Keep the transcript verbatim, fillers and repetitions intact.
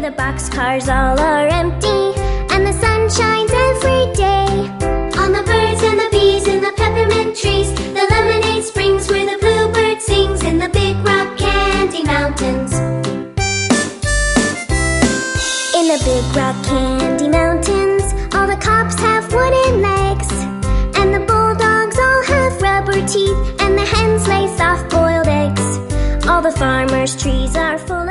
where the boxcars all are empty, and the sun shines every day. On the birds and the bees in the peppermint trees, the lemonade springs where the bluebird sings in the Big Rock Candy Mountains. In the Big Rock Candy Mountains, all the cops have wooden legs, and the bulldogs all have rubber teeth, and the hens lay soft-boiled eggs. All the farmers' trees are full of